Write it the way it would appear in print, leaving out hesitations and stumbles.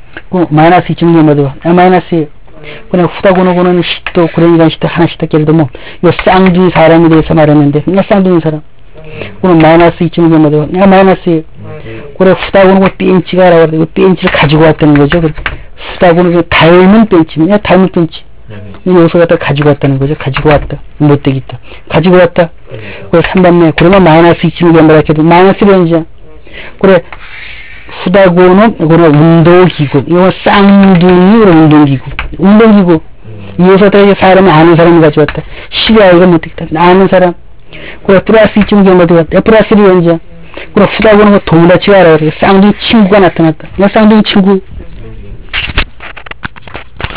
그 마이너스 2.6이 뭐죠? 마이너스 그냥 후다고노고는 시도 구랭이란 시도 하나씩 예를 들면 요 쌍둥이 사람에 대해서 말했는데 그냥 쌍둥이 사람 그럼 마이너스 2.6이 뭐죠? 마이너스 그래 후다고노고 벤치가라고 하는데 그 벤치를 가지고 왔다는 거죠. 후다고노고 닮은 벤치면 닮은 벤치 요소 갖다 가지고 왔다는 거죠. 가지고 왔다. 못되겠다. 가지고 왔다. 그래 3번에 그러면 마이너스 2.6이 뭐라 해도 마이너스 벤치야. 그래 후다고는 이거는 운동기구, 이거 쌍둥이 운동기구, 운동기구. 이 요소들에게 사람이 아는 사람이 가져왔다. 시리아 이거 못되겠다. 아는 사람. 그래 플러스 2.6이 못되겠다. 플러스 1이 언제? 그래 후다고는 도무라치가 알아. 쌍둥이 친구가 나타났다. 쌍둥이 친구.